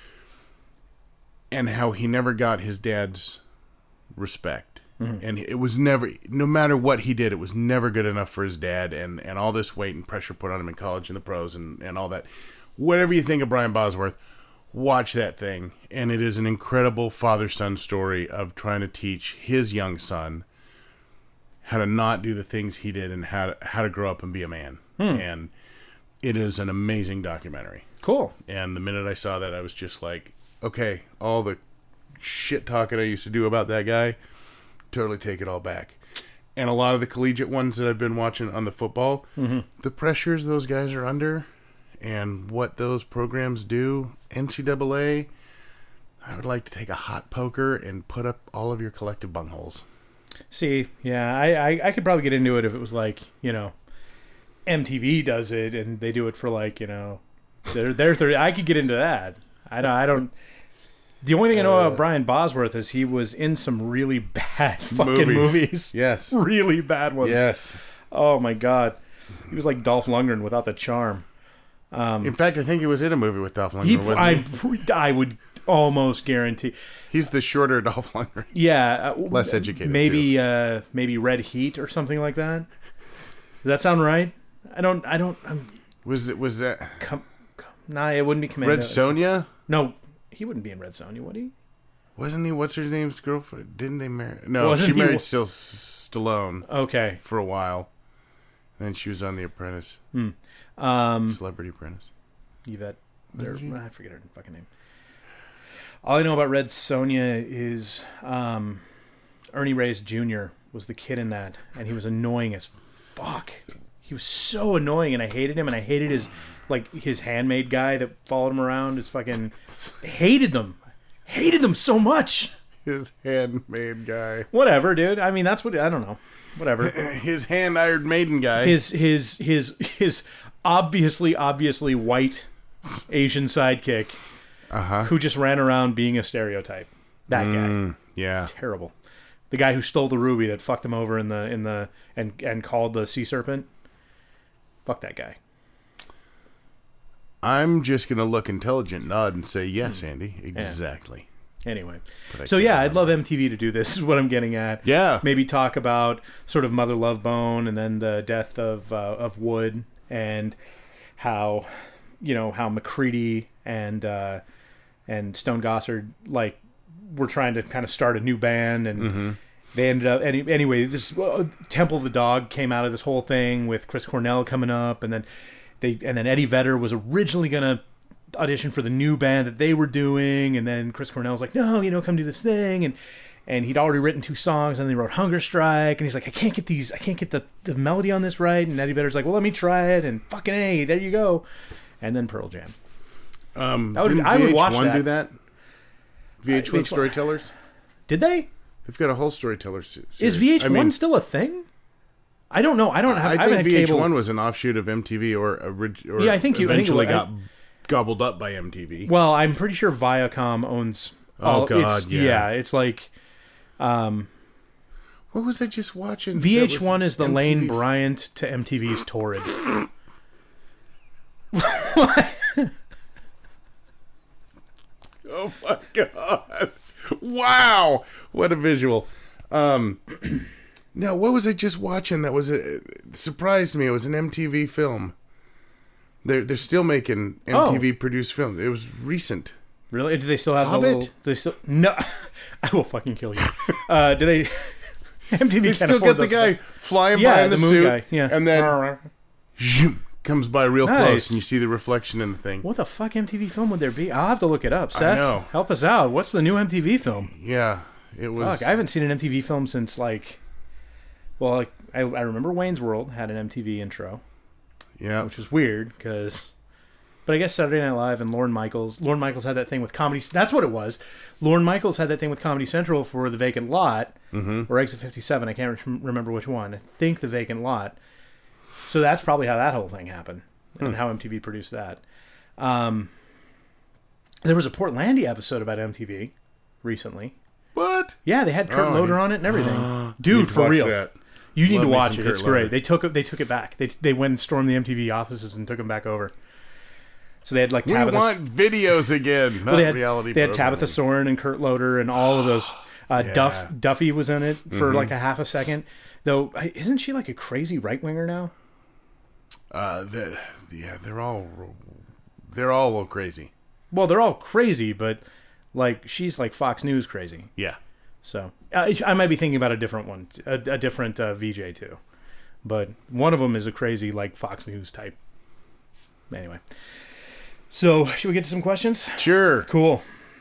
and how he never got his dad's respect. Mm-hmm. And it was never, no matter what he did, it was never good enough for his dad, and, and all this weight and pressure put on him in college and the pros and, and all that. Whatever you think of Brian Bosworth, watch that thing. And it is an incredible father-son story of trying to teach his young son how to not do the things he did and how to, how to grow up and be a man. Hmm. And it is an amazing documentary. Cool. And the minute I saw that, I was just like, okay, all the shit talking I used to do about that guy, totally take it all back. And a lot of the collegiate ones that I've been watching on the football, mm-hmm. the pressures those guys are under and what those programs do, N C double A, I would like to take a hot poker and put up all of your collective bungholes. See, yeah, I, I, I could probably get into it if it was like, you know, M T V does it and they do it for like, you know, they're, they're thirty. I could get into that. I don't, I don't. The only thing I know uh, about Brian Bosworth is he was in some really bad fucking movies. movies. Yes. Really bad ones. Yes. Oh, my God. He was like Dolph Lundgren without the charm. Um, in fact, I think he was in a movie with Dolph Lundgren, he, wasn't I, he? I would almost guarantee. He's the shorter Dolph Lundgren. Yeah. Uh, Less educated, Maybe too. uh, maybe Red Heat or something like that. Does that sound right? I don't... I don't... I'm, was it... Was that... Com, com, nah, it wouldn't be Commando. Red Sonja? No. He wouldn't be in Red Sonja, would he? Wasn't he? What's her name's girlfriend? Didn't they marry? No, Wasn't she married he... still Stallone. Okay, for a while, and then she was on The Apprentice, hmm. um, Celebrity Apprentice. Yvette, there, I forget her fucking name. All I know about Red Sonja is um, Ernie Reyes Junior was the kid in that, and he was annoying as fuck. He was so annoying, and I hated him, and I hated his like his handmaid guy that followed him around. His fucking hated them, hated them so much. His handmade guy. Whatever, dude. I mean, that's what I don't know. Whatever. His hand iron maiden guy. His his his his obviously obviously white Asian sidekick, uh-huh. who just ran around being a stereotype. That mm, guy. Yeah. Terrible. The guy who stole the ruby that fucked him over in the in the and and called the sea serpent. Fuck that guy. I'm just gonna look intelligent, nod, and say yes, Andy. Exactly. Yeah. Anyway, so yeah, I'd love M T V to do this. Is what I'm getting at. Yeah. Maybe talk about sort of Mother Love Bone and then the death of uh, of Wood and how, you know, how McCready and uh, and Stone Gossard like were trying to kind of start a new band and mm-hmm. they ended up any, anyway. This uh, Temple of the Dog came out of this whole thing with Chris Cornell coming up, and then they and then Eddie Vedder was originally gonna audition for the new band that they were doing, and then Chris Cornell's like, no, you know, come do this thing, and and he'd already written two songs, and they wrote Hunger Strike, and he's like, I can't get these, I can't get the, the melody on this right, and Eddie Vedder's like, well, let me try it, and fucking A, there you go, and then Pearl Jam. Um, I would, didn't I would V H one watch that. do that? V H one Uh, Storytellers? Did they? They've got a whole storyteller se- series. Is V H one I mean, still a thing? I don't know. I don't have. I I think haven't had V H one cable. was an offshoot of M T V, or, orig- or Yeah, I think you- I think it eventually was- got gobbled up by M T V. Well, I'm pretty sure Viacom owns. Oh, all, God, it's, yeah. yeah. It's like. Um, What was I just watching? V H one That was is the M T V? Lane Bryant to M T V's Torrid. Oh my God! Wow, what a visual! Um, now, what was I just watching? That was a, surprised me. It was an M T V film. They're they're still making M T V Oh. produced films. It was recent. Really? Do they still have Hobbit? the little? Do they still? No, I will fucking kill you. Uh, do they? M T V They can't still afford get the those guy things. flying Yeah, by in the the, moon suit, guy, yeah. and then zoom, comes by real Nice. close, and you see the reflection in the thing. What the fuck M T V film would there be? I'll have to look it up. Seth, know. help us out. What's the new M T V film? Yeah, it was. Fuck, I haven't seen an M T V film since like, well, like, I, I remember Wayne's World had an M T V intro, yeah, which was weird because, but I guess Saturday Night Live and Lorne Michaels, Lorne Michaels had that thing with Comedy. That's what it was. Lorne Michaels had that thing with Comedy Central for The Vacant Lot mm-hmm. or Exit fifty-seven. I can't re- remember which one. I think The Vacant Lot. So that's probably how that whole thing happened and Hmm. how M T V produced that. Um, there was a Portlandia episode about M T V recently. What? Yeah, they had Kurt Oh, Loder yeah. on it and everything. Need Dude, to for watch real. that. You need Love to me watch some it. Kurt It's great. Loder. They took it. They took it back. They they went and stormed the M T V offices and took them back over. So they had like We Tabitha. want videos again, not well, they had, reality. They had programming. Tabitha Soren and Kurt Loder and all of those. Uh, Yeah. Duff Duffy was in it for Mhm. like a half a second. Though I- isn't she like a crazy right winger now? Uh, the, yeah, they're all they're all a little crazy. Well, they're all crazy, but like she's like Fox News crazy. Yeah. So uh, I might be thinking about a different one, a, a different uh, V J too. But one of them is a crazy like Fox News type. Anyway, so should we get to some questions? Sure. Cool.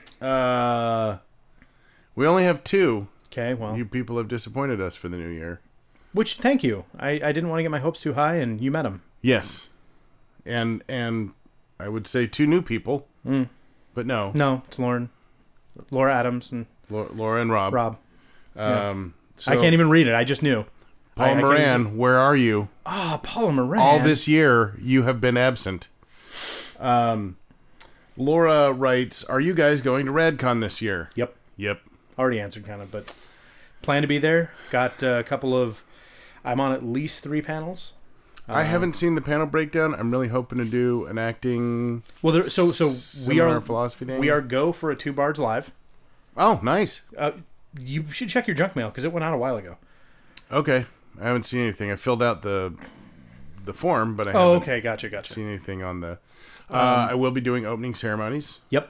Uh, we only have two. Okay. Well, You people have disappointed us for the new year. which thank you. I, I didn't want to get my hopes too high, and you met them. Yes, and and I would say two new people, Mm. but no, No, it's Lauren, Laura Adams, and Laura, Laura and Rob. Rob. Um, so I can't even read it. I just knew. Paul I- I can't Moran, even- where are you? Ah, Paula Moran. All this year you have been absent. Um, Laura writes, "Are you guys going to RadCon this year?" Yep. Yep. Already answered, kind of, but plan to be there. Got uh, a couple of. I'm on at least three panels. I Uh, haven't seen the panel breakdown. I'm really hoping to do an acting. Well, there, so so we seminar are philosophy thing. we are go for a two bards live. Oh, nice. Uh, you should check your junk mail because it went out a while ago. Okay, I haven't seen anything. I filled out the the form, but I Oh, haven't okay, gotcha, gotcha. seen anything on the. Uh, I will be doing opening ceremonies Yep.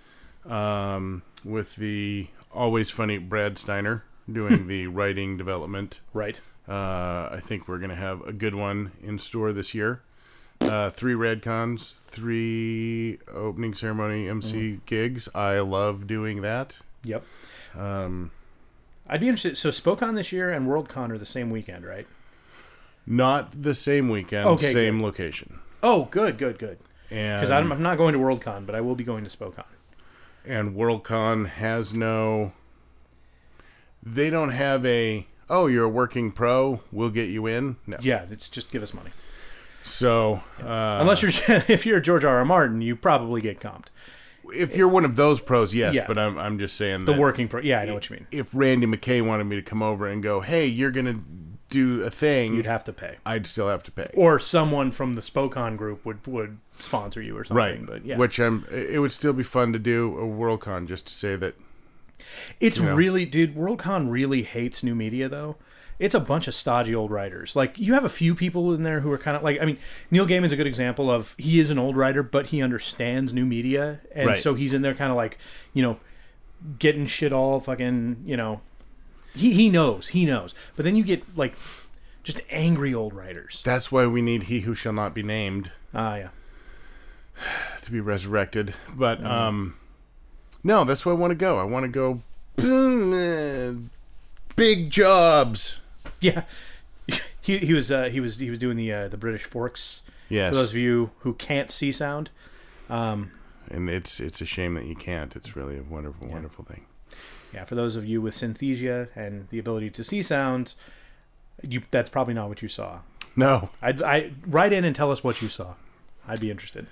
um, with the always funny Brad Steiner doing the writing development. Right. Uh, I think we're going to have a good one in store this year. Uh, three RadCons, three opening ceremony M C Mm-hmm. gigs. I love doing that. Yep. Um, I'd be interested. So SpokeCon this year and WorldCon are the same weekend, right? Not the same weekend, Okay, same good. location. Oh, good, good, good. And Because I'm, I'm not going to Worldcon, but I will be going to Spokane. and Worldcon has no. They don't have a. Oh, you're a working pro. We'll get you in. No. Yeah, it's just give us money. So uh, Unless you're if you're George R. R. Martin, you probably get comped. if you're one of those pros, yes. Yeah. But I'm I'm just saying The that working pro. Yeah, I know what you mean. if Randy McKay wanted me to come over and go, hey, you're gonna do a thing, You'd have to pay. I'd still have to pay. Or someone from the Spokane group would, would sponsor you or something. Right. But yeah. Which I'm. It would still be fun to do a Worldcon just to say that. It's you know. really, dude, Worldcon really hates new media, though. It's a bunch of stodgy old writers. Like, you have a few people in there who are kind of like, I mean, Neil Gaiman's a good example of, he is an old writer, but he understands new media. And Right. so he's in there kind of like, you know, getting shit all fucking, you know, he, he knows, he knows. But then you get, like, just angry old writers. That's why we need He Who Shall Not Be Named Ah, yeah. to be resurrected. But um, no, that's where I want to go. I want to go. "Mm, Big jobs. Yeah. He, he was uh, he was he was doing the uh, the British Forks. Yes. For those of you who can't see sound, um, And it's it's a shame that you can't. It's really a wonderful, wonderful thing. yeah, for those of you with synesthesia and the ability to see sounds, you that's probably not what you saw. No. I'd I write in and tell us what you saw. I'd be interested.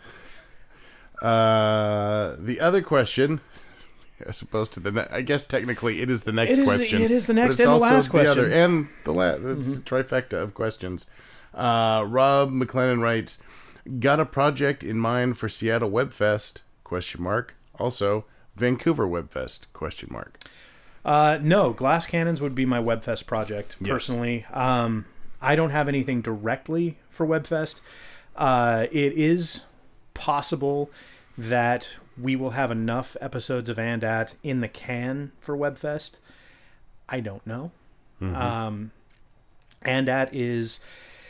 Uh, the other question, as opposed to the, ne- I guess technically it is the next It is the- question. it is the but next it's and the also last question. other, and the last. It's a trifecta of questions. Uh, Rob McLennan writes, "Got a project in mind for Seattle Webfest? Question mark. Also, Vancouver Webfest? Question mark. Uh, no, Glass Cannons would be my Webfest project, Yes. personally. Um, I don't have anything directly for Webfest. Uh, it is possible that we will have enough episodes of And At in the can for Webfest. I don't know. Um, And At is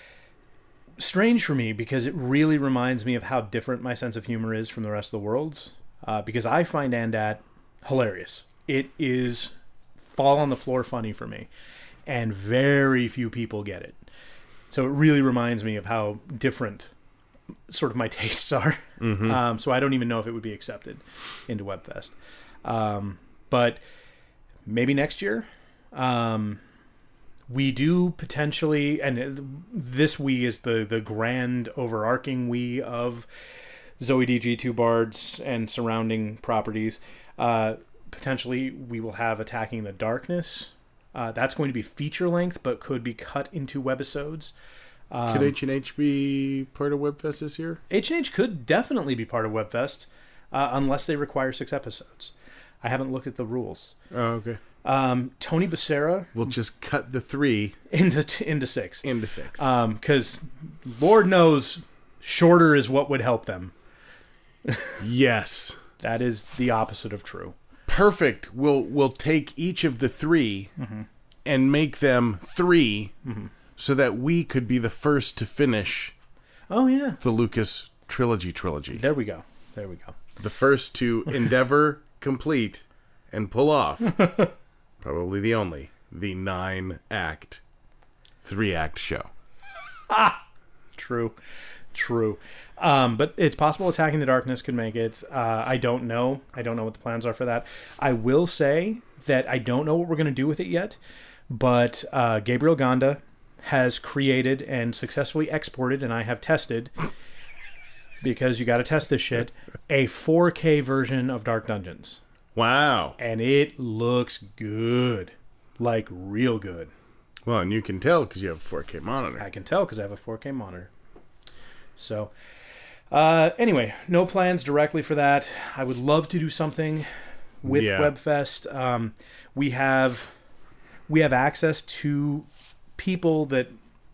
strange for me because it really reminds me of how different my sense of humor is from the rest of the world's. Uh, because I find And At hilarious. It is fall on the floor funny for me, and very few people get it. So it really reminds me of how different sort of my tastes are. Mm-hmm. Um, so I don't even know if it would be accepted into Webfest. Um, but maybe next year. Um, we do potentially, and this we is the, the grand overarching we of Zoe D G two Bards and surrounding properties. Uh, potentially we will have Attacking the Darkness. Uh, that's going to be feature length, but could be cut into webisodes. Um, Could H and H be part of Webfest this year? H and H could definitely be part of Webfest, uh, unless they require six episodes. I haven't looked at the rules. Oh, okay. Um, Tony Becerra We'll just cut the three into into six. into six. Because Lord knows, shorter is what would help them. Yes. That is the opposite of true. Perfect. We'll we'll take each of the three Mm-hmm. and make them three, so that we could be the first to finish Oh yeah, the Lucas trilogy trilogy. there we go. There we go. The first to endeavor, complete, and pull off. Probably the only the nine act, three act show. True, true. Um, but it's possible Attacking the Darkness could make it. Uh, I don't know. I don't know what the plans are for that. I will say that I don't know what we're going to do with it yet. But uh, Gabriel Gonda has created and successfully exported, and I have tested, because you got to test this shit, a four K version of Dark Dungeons. Wow. And it looks good. Like, real good. Well, and you can tell because you have a four K monitor. I can tell because I have a four K monitor. So, uh, anyway, no plans directly for that. I would love to do something with Yeah. Webfest. Um, we have we have access to people that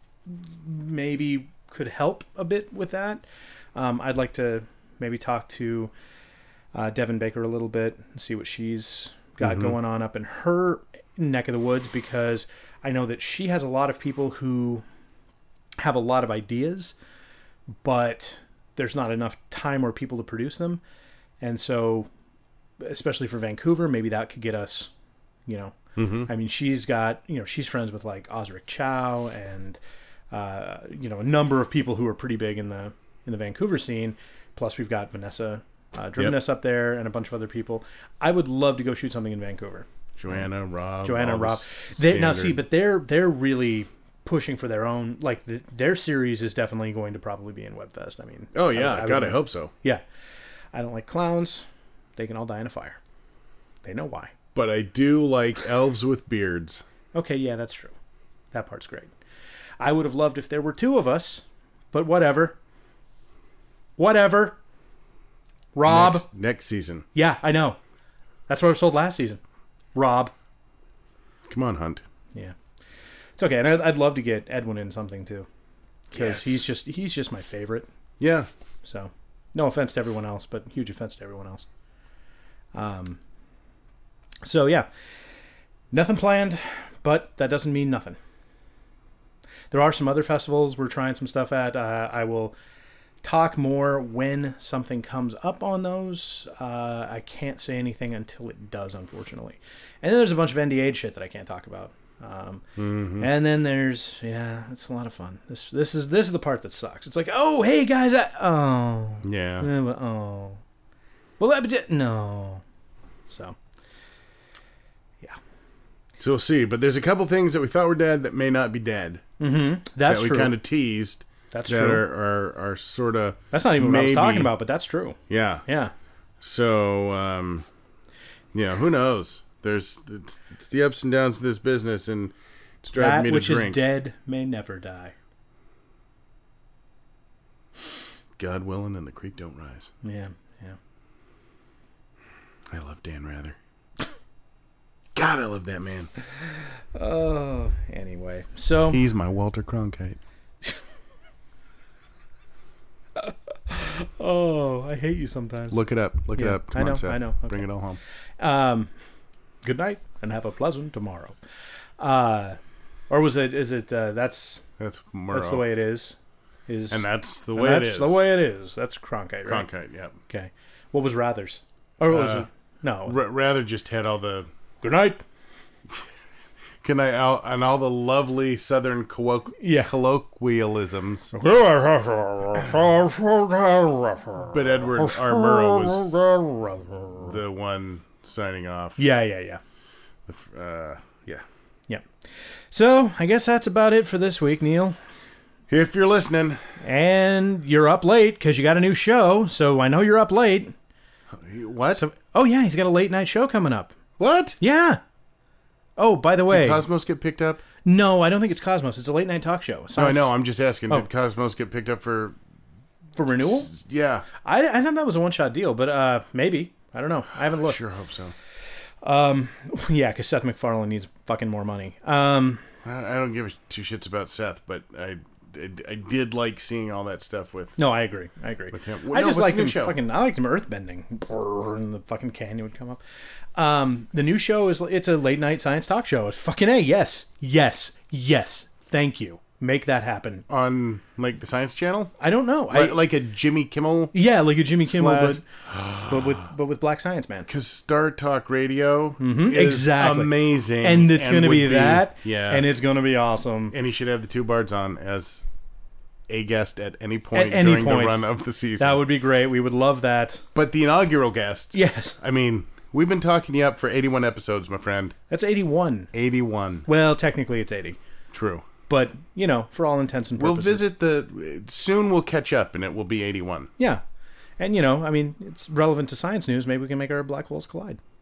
maybe could help a bit with that. Um, I'd like to maybe talk to uh, Devin Baker a little bit and see what she's got Mhm. going on up in her neck of the woods, because I know that she has a lot of people who have a lot of ideas, but there's not enough time or people to produce them. And so, especially for Vancouver, maybe that could get us, you know, Mm-hmm. I mean, she's got, you know, she's friends with like Osric Chow and uh, you know, a number of people who are pretty big in the in the Vancouver scene. Plus, we've got Vanessa uh, Driveness Yep. up there and a bunch of other people. I would love to go shoot something in Vancouver. Joanna, Rob, Joanna, all the Rob. They, now, see, standard- but they're they're really pushing for their own. Like the, their series is definitely going to probably be in WebFest. I mean, oh yeah, I, I God, would- I hope so. Yeah, I don't like clowns. They can all die in a fire. They know why. But I do like elves with beards. Okay, yeah, that's true. That part's great. I would have loved if there were two of us, but whatever. Whatever. Rob. Next, next season. Yeah, I know. That's what I was told last season. Rob. Come on, Hunt. Yeah. It's okay, and I'd, I'd love to get Edwin in something too, because Yes. he's just he's just my favorite. Yeah. So, no offense to everyone else, but huge offense to everyone else. Um. So yeah, nothing planned, but that doesn't mean nothing. There are some other festivals we're trying some stuff at. Uh, I will talk more when something comes up on those. Uh, I can't say anything until it does, unfortunately. And then there's a bunch of N D A shit that I can't talk about. Um, Mm-hmm. And then there's yeah, it's a lot of fun. This this is this is the part that sucks. It's like, oh hey guys, I, oh Yeah. yeah, but, oh well that but no. So So we'll see. But there's a couple things that we thought were dead that may not be dead. mm-hmm. That's that we true. kind of teased. That's that true. are, are, are sort of. That's not even what I was maybe- talking about, but that's true. Yeah. Yeah. So, um, yeah, who knows? There's it's, it's the ups and downs of this business, and it's driving That me to which is drink. dead may never die. God willing, and the creek don't rise. Yeah, yeah. I love Dan Rather. God, I love that man. Oh, anyway. So He's my Walter Cronkite. oh, I hate you sometimes. Look it up. Look it Yeah, up. Come I know, on, Seth. I know. Bring Okay. it all home. Um, good night and have a pleasant tomorrow. Uh, or was it? Is it? Uh, that's That's Murrow. that's the way it is. Is And that's the and way that's it is. the way it is. That's Cronkite, right? Cronkite, yeah. Okay. What was Rather's? Or what was Uh, it? No. R- rather just had all the good night. can I all and all the lovely Southern colloq- Yeah. colloquialisms. but But Edward R. Murrow was the one signing off. Yeah, yeah, yeah. The f- Uh, yeah. Yeah. So, I guess that's about it for this week, Neil. If you're listening, And you're up late because you got a new show, so I know you're up late. what? So, oh, yeah, he's got a late night show coming up. What? Yeah. Oh, by the way, Did Cosmos get picked up? no, I don't think it's Cosmos. It's a late night talk show. No, I Science- know. I'm just asking. Oh. Did Cosmos get picked up for? For renewal? Yeah. I, I thought that was a one-shot deal, but uh, maybe. I don't know. I haven't I looked. sure hope so. Um, yeah, because Seth MacFarlane needs fucking more money. Um, I, I don't give a two shits about Seth, but I, I, I did like seeing all that stuff with. no, I agree. I agree. With him. I Well, no, just what's liked the new him show? fucking. I liked him earthbending, Brrr, and the fucking canyon would come up. Um, the new show is it's a late night science talk show. It's fucking a yes, yes, yes. Thank you. Make that happen. On like the Science Channel, I don't know. I, like, like a Jimmy Kimmel, yeah, like a Jimmy Kimmel, Slash- but but with but with Black Science Man. because Star Talk Radio is exactly. amazing, And it's going to would be that, yeah. and it's going to be awesome. And he should have the two bards on as a guest at any point At any during point. the run of the season. That would be great. We would love that. But the inaugural guests, Yes. I mean, we've been talking you up for eighty-one episodes, my friend. That's eighty-one. eighty-one. Well, technically it's eighty. True. But, you know, for all intents and We'll purposes. visit the. Soon we'll catch up and it will be eighty-one. Yeah. And, you know, I mean, it's relevant to science news. Maybe we can make our black holes collide.